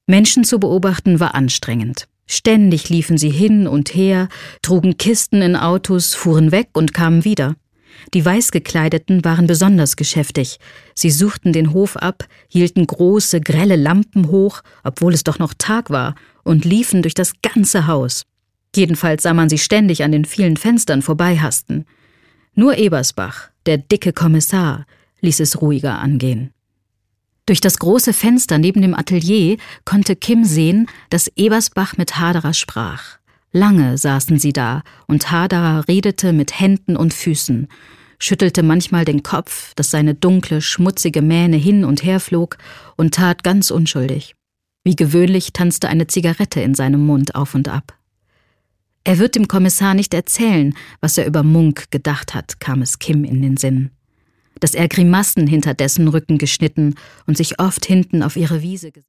Menschen zu beobachten war anstrengend. Ständig liefen sie hin und her, trugen Kisten in Autos, fuhren weg und kamen wieder. Die Weißgekleideten waren besonders geschäftig. Sie suchten den Hof ab, hielten große, grelle Lampen hoch, obwohl es doch noch Tag war, und liefen durch das ganze Haus. Jedenfalls sah man sie ständig an den vielen Fenstern vorbeihasten. Nur Ebersbach, der dicke Kommissar, ließ es ruhiger angehen. Durch das große Fenster neben dem Atelier konnte Kim sehen, dass Ebersbach mit Haderer sprach. Lange saßen sie da, und Haderer redete mit Händen und Füßen, schüttelte manchmal den Kopf, dass seine dunkle, schmutzige Mähne hin und her flog, und tat ganz unschuldig. Wie gewöhnlich tanzte eine Zigarette in seinem Mund auf und ab. Er wird dem Kommissar nicht erzählen, was er über Munk gedacht hat, kam es Kim in den Sinn. Dass er Grimassen hinter dessen Rücken geschnitten und sich oft hinten auf ihre Wiese